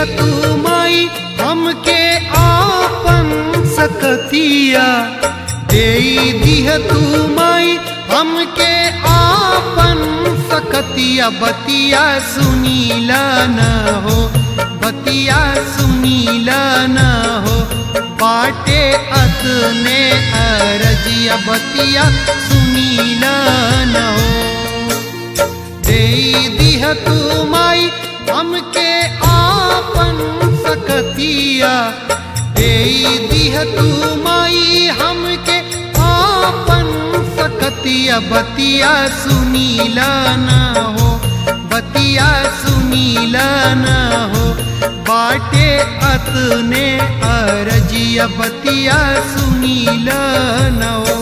तू माई हमके आपन सकतिया, दे दिह तू माई हमके आपन सकतिया। बतिया सुनीला न हो, बतिया सुनीला न हो, बाटे अतने अरजिया। बतिया सुनीला न हो, दे दिह तू माई हमके आपन सकतिया, दे दिह तू माई हमके आपन सकतिया। बतिया सुनीला न हो, बतिया सुनीला न हो, बाटे अतने अरजिया। बतिया सुनीला न हो।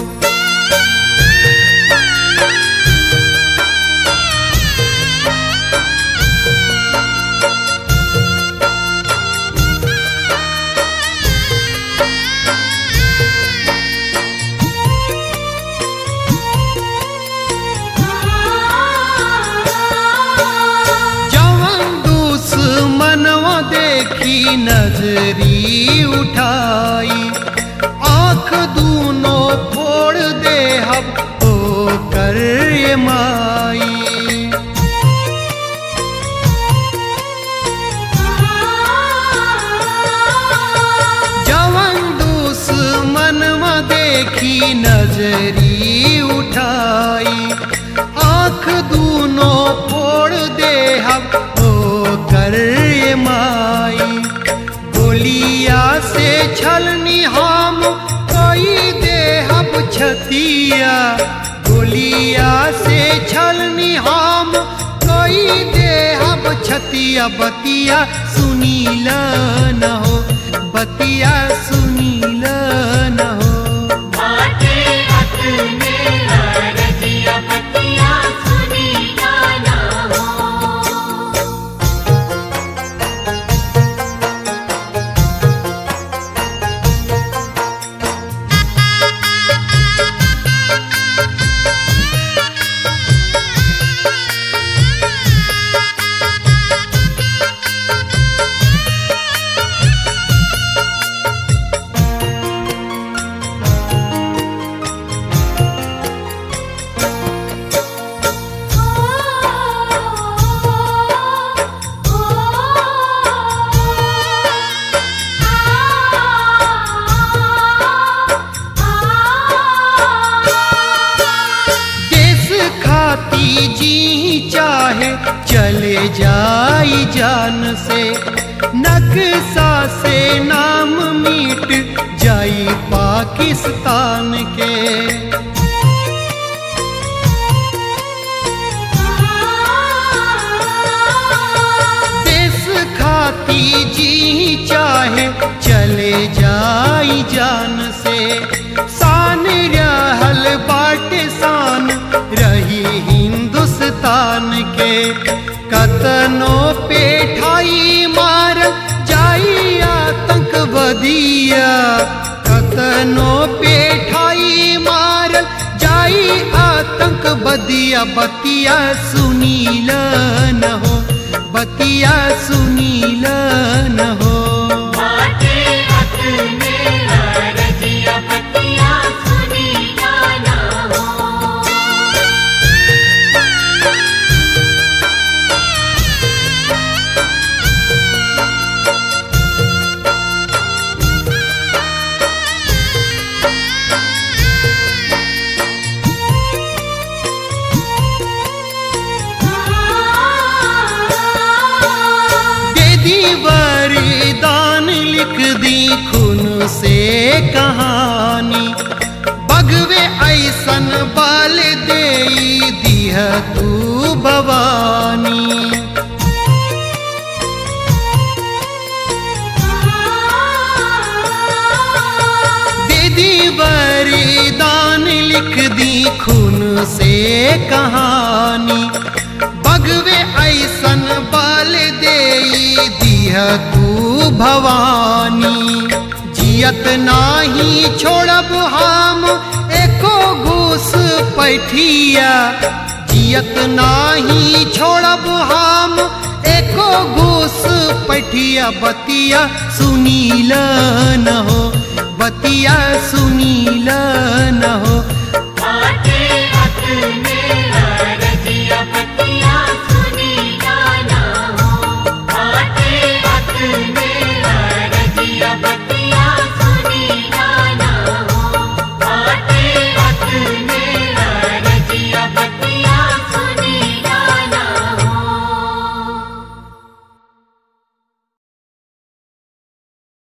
देखी नजरी उठाई, आँख दूनों फोड़ दे हब तो कर ये माई। जवन दुश्मनवा देखी नजरी उठाई, आँख दूनों फोड़ दे हब तो कर ये माई। गोलिया से छलनी हम कोई देहब छतिया, गोलिया से छलनी हम कोई देहब छतिया। बतिया सुनीला न हो, बतिया सुनीला न हो, बाटे अतने अरजिया। बतिया सुनीला न हो। जी चाहे चले जाई जान से, नक्शा से नाम मिट जाई पाकिस्तान के। देश खाती जी चाहे चले जाई जान से, शान रहल बाटे शान रही हिंदुस्तान के। कतनों पे ठाई मार जाई आतंकवादिया, कतनों पे ठाई मार जाई आतंकवादिया। बतिया सुनीला न हो, बतिया सुनीला न हो, बाटे अतने अरजिया। बतिया सुनीला न हो। वरदान लिख दी खून से कहानी, बगवे ऐसन बाल दे दिह तू भवानी। दीदी वरदान लिख दी खून से कहानी, बगवे ऐसन बाल दे दिह तू भवानी। जियत नाही छोड़ब हम एको घूस पैठिया, जियत नाही छोड़ब हम एको घूस पठिया बतिया सुनील न हो।